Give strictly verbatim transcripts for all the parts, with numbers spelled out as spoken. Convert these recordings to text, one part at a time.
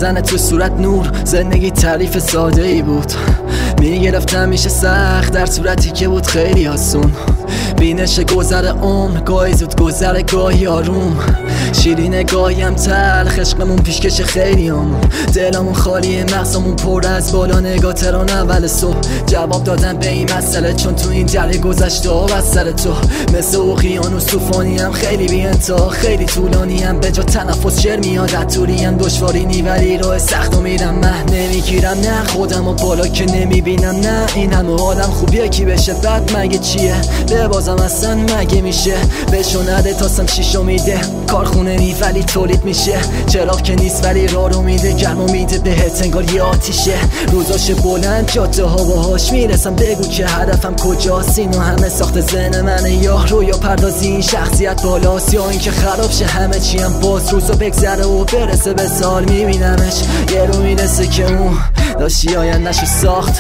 بزنه تو صورت نور. زندگی تعریف ساده ای بود، میگرفتم میشه سخت در صورتی که بود خیلی آسون. بینش گذر عمر، گاهی زود گذر گاهی آروم. شیرین گاهی هم تلخ، عشقمون پیشکش خیلی همون. دلمون خالیه، مغزمون پر از بالا نگاه تران اول صبح. جواب دادم به این مسئله چون تو این دره گذشته و از سر تو. مثل اقیانوس طوفانی هم خیلی بی انتها، خیلی طولانی هم به جا تنفس شعر میاد عطوری هم. دشواری ولی راه سخت و میرم من نمیگیرم، نه خودم و بالا که نمیبینم. نه این همه آدم خوبیه کی بشه بعد مگه چیه؟ ببازم اصلا مگه میشه؟ بشو نده تاسم شیشو میده. کارخونه نی ولی تولید میشه، چراغ که نیست ولی راه رو میده. گرم و میده بهت انگار یه آتیشه. روزاش بلند جاده ها باهاش میرسم، بگو که هدفم کجاست؟ اینو همه ساخت ذهن منه یا رویا پردازی این شخصیت بالاست، یا اینکه خراب شه همه چی هم باز روزا بگذره و برسه به سال میبینمش. یه رو میرسه که اون داشتی آینده‌شو ساخت.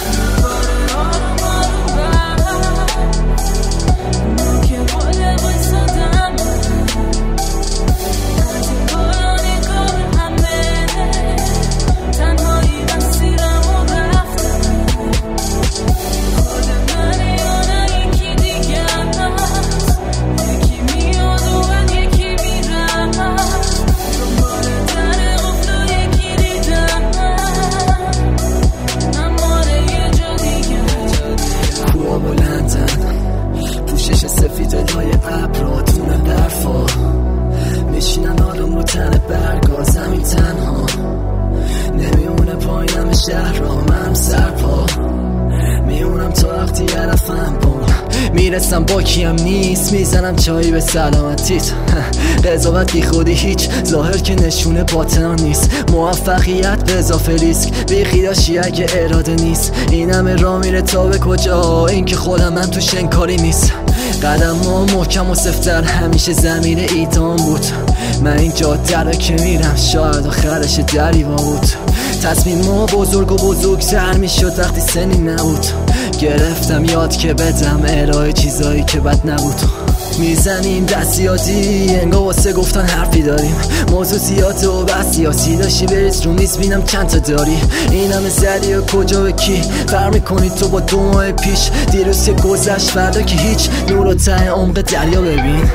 پوشش سفید لای ابرا تونه برفا، میشینم آروم رو تن برگا. زمین تنها نمیونه پایینم شهر را، من سرپا میونم تا وقتی عرفم با میرسم با کیم نیست. میزنم چایی به سلامتیت، قضاوت بی خودی هیچ ظاهر که نشونه باطنان نیست. موفقیت به اضافه ریسک، بیخی داشتی اگه اراده نیست. این همه را میره تا به کجا؟ این که خودم من تو شنکاری نیست. قدم ها محکم و سفتر، همیشه زمین ایدان بود. من این جاده را که میرم شاید آخرش دریوا بود. تصمیم ما بزرگ و بزرگتر میشد وقتی سنی نبود. گرفتم یاد که بدم ارائه چیزایی که بد نبود. میزنیم دستیاتی انگار واسه گفتن حرفی داریم. موضوع زیاده و بس سیاسی داشتی بریز رو نیست بینم چند تا داری. این همه زدی و کجا به کی فرق میکنی تو با دو ماه پیش؟ دیروز که گذشت فردا که هیچ. نور و ته عمق دریا ببین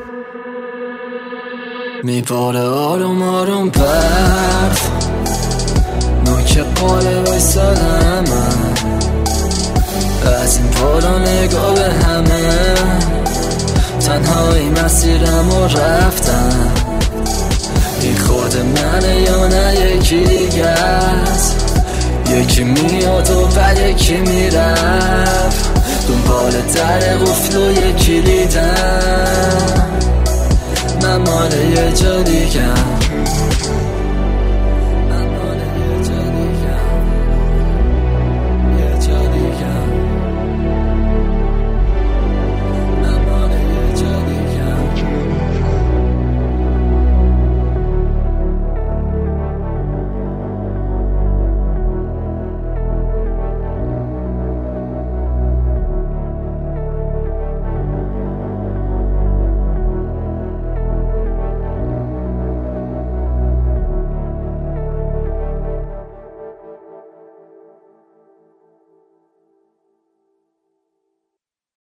میباره آروم آروم برد. نوک قاله بایستادم من از این بالا نگاه به همه. تنهایی مسیرم و رفتم، این خود منه یا نه یکی دیگه است؟ یکی میاد و بعد یکی میرفت، دنبال در قفل و یکی دیدم. من مال یه جا دیگه